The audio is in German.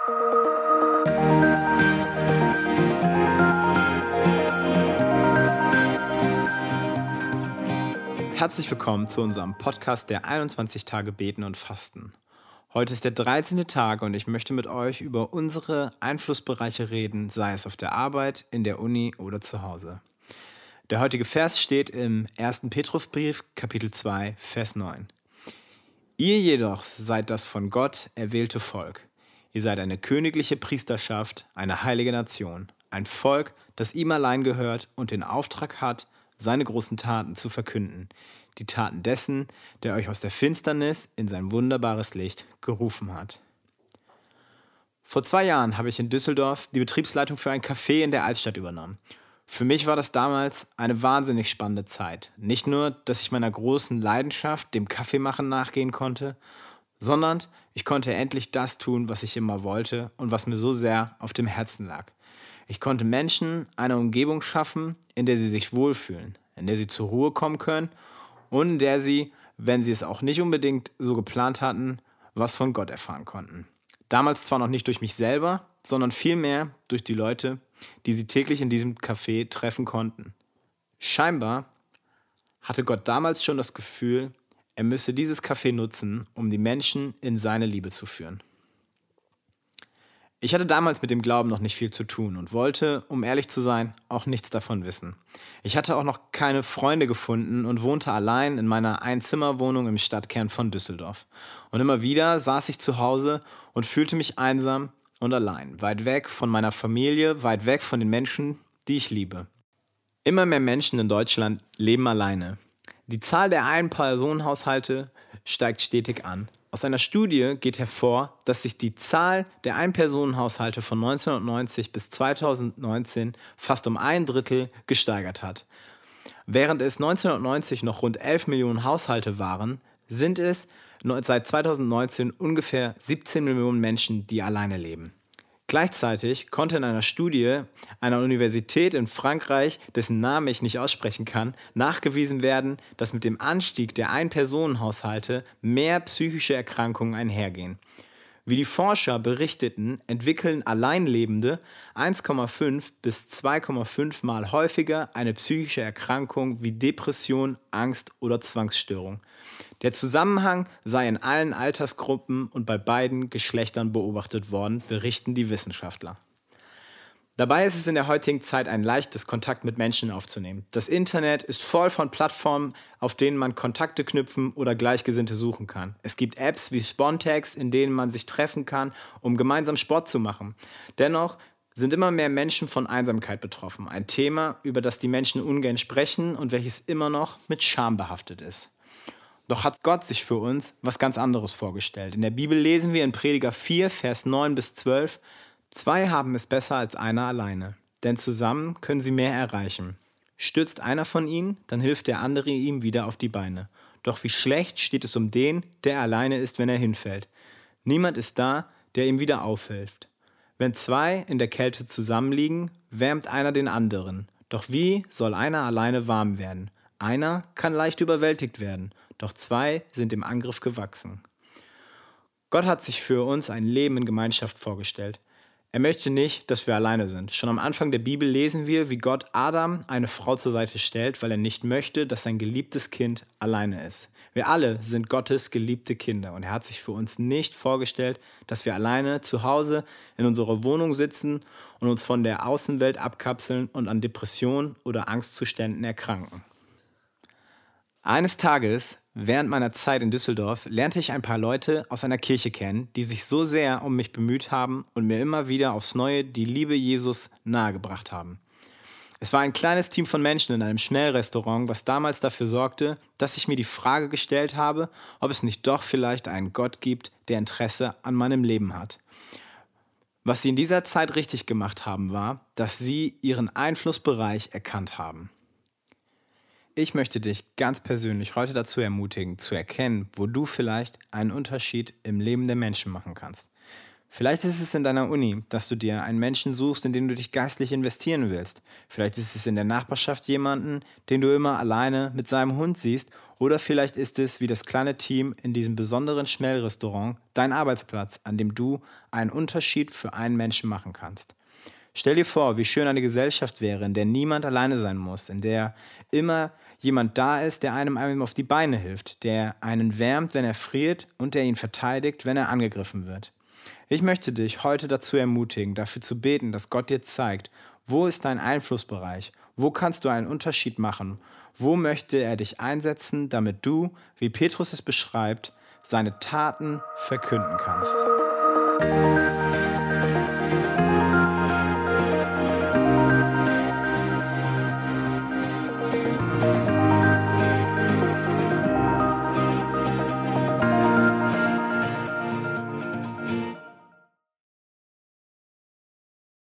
Herzlich willkommen zu unserem Podcast der 21 Tage Beten und Fasten. Heute ist der 13. Tag und ich möchte mit euch über unsere Einflussbereiche reden, sei es auf der Arbeit, in der Uni oder zu Hause. Der heutige Vers steht im 1. Petrusbrief, Kapitel 2, Vers 9. Ihr jedoch seid das von Gott erwählte Volk. Ihr seid eine königliche Priesterschaft, eine heilige Nation, ein Volk, das ihm allein gehört und den Auftrag hat, seine großen Taten zu verkünden, die Taten dessen, der euch aus der Finsternis in sein wunderbares Licht gerufen hat. Vor 2 Jahren habe ich in Düsseldorf die Betriebsleitung für ein Café in der Altstadt übernommen. Für mich war das damals eine wahnsinnig spannende Zeit. Nicht nur, dass ich meiner großen Leidenschaft, dem Kaffeemachen, nachgehen konnte, sondern ich konnte endlich das tun, was ich immer wollte und was mir so sehr auf dem Herzen lag. Ich konnte Menschen eine Umgebung schaffen, in der sie sich wohlfühlen, in der sie zur Ruhe kommen können und in der sie, wenn sie es auch nicht unbedingt so geplant hatten, was von Gott erfahren konnten. Damals zwar noch nicht durch mich selber, sondern vielmehr durch die Leute, die sie täglich in diesem Café treffen konnten. Scheinbar hatte Gott damals schon das Gefühl, er müsse dieses Café nutzen, um die Menschen in seine Liebe zu führen. Ich hatte damals mit dem Glauben noch nicht viel zu tun und wollte, um ehrlich zu sein, auch nichts davon wissen. Ich hatte auch noch keine Freunde gefunden und wohnte allein in meiner Einzimmerwohnung im Stadtkern von Düsseldorf. Und immer wieder saß ich zu Hause und fühlte mich einsam und allein, weit weg von meiner Familie, weit weg von den Menschen, die ich liebe. Immer mehr Menschen in Deutschland leben alleine. Die Zahl der Ein-Personen-Haushalte steigt stetig an. Aus einer Studie geht hervor, dass sich die Zahl der Ein-Personen-Haushalte von 1990 bis 2019 fast um 1/3 gesteigert hat. Während es 1990 noch rund 11 Millionen Haushalte waren, sind es seit 2019 ungefähr 17 Millionen Menschen, die alleine leben. Gleichzeitig konnte in einer Studie einer Universität in Frankreich, dessen Namen ich nicht aussprechen kann, nachgewiesen werden, dass mit dem Anstieg der Ein-Personen-Haushalte mehr psychische Erkrankungen einhergehen. Wie die Forscher berichteten, entwickeln Alleinlebende 1,5 bis 2,5 Mal häufiger eine psychische Erkrankung wie Depression, Angst oder Zwangsstörung. Der Zusammenhang sei in allen Altersgruppen und bei beiden Geschlechtern beobachtet worden, berichten die Wissenschaftler. Dabei ist es in der heutigen Zeit ein leichtes, Kontakt mit Menschen aufzunehmen. Das Internet ist voll von Plattformen, auf denen man Kontakte knüpfen oder Gleichgesinnte suchen kann. Es gibt Apps wie Spontex, in denen man sich treffen kann, um gemeinsam Sport zu machen. Dennoch sind immer mehr Menschen von Einsamkeit betroffen. Ein Thema, über das die Menschen ungern sprechen und welches immer noch mit Scham behaftet ist. Doch hat Gott sich für uns was ganz anderes vorgestellt. In der Bibel lesen wir in Prediger 4, Vers 9 bis 12: 2 haben es besser als einer alleine, denn zusammen können sie mehr erreichen. Stürzt einer von ihnen, dann hilft der andere ihm wieder auf die Beine. Doch wie schlecht steht es um den, der alleine ist, wenn er hinfällt. Niemand ist da, der ihm wieder aufhilft. Wenn 2 in der Kälte zusammenliegen, wärmt einer den anderen. Doch wie soll einer alleine warm werden? Einer kann leicht überwältigt werden, doch 2 sind dem Angriff gewachsen. Gott hat sich für uns ein Leben in Gemeinschaft vorgestellt. Er möchte nicht, dass wir alleine sind. Schon am Anfang der Bibel lesen wir, wie Gott Adam eine Frau zur Seite stellt, weil er nicht möchte, dass sein geliebtes Kind alleine ist. Wir alle sind Gottes geliebte Kinder und er hat sich für uns nicht vorgestellt, dass wir alleine zu Hause in unserer Wohnung sitzen und uns von der Außenwelt abkapseln und an Depressionen oder Angstzuständen erkranken. Eines Tages, während meiner Zeit in Düsseldorf, lernte ich ein paar Leute aus einer Kirche kennen, die sich so sehr um mich bemüht haben und mir immer wieder aufs Neue die Liebe Jesus nahegebracht haben. Es war ein kleines Team von Menschen in einem Schnellrestaurant, was damals dafür sorgte, dass ich mir die Frage gestellt habe, ob es nicht doch vielleicht einen Gott gibt, der Interesse an meinem Leben hat. Was sie in dieser Zeit richtig gemacht haben, war, dass sie ihren Einflussbereich erkannt haben. Ich möchte dich ganz persönlich heute dazu ermutigen, zu erkennen, wo du vielleicht einen Unterschied im Leben der Menschen machen kannst. Vielleicht ist es in deiner Uni, dass du dir einen Menschen suchst, in den du dich geistlich investieren willst. Vielleicht ist es in der Nachbarschaft jemanden, den du immer alleine mit seinem Hund siehst. Oder vielleicht ist es, wie das kleine Team in diesem besonderen Schnellrestaurant, dein Arbeitsplatz, an dem du einen Unterschied für einen Menschen machen kannst. Stell dir vor, wie schön eine Gesellschaft wäre, in der niemand alleine sein muss, in der immer jemand da ist, der einem auf die Beine hilft, der einen wärmt, wenn er friert und der ihn verteidigt, wenn er angegriffen wird. Ich möchte dich heute dazu ermutigen, dafür zu beten, dass Gott dir zeigt, wo ist dein Einflussbereich, wo kannst du einen Unterschied machen, wo möchte er dich einsetzen, damit du, wie Petrus es beschreibt, seine Taten verkünden kannst.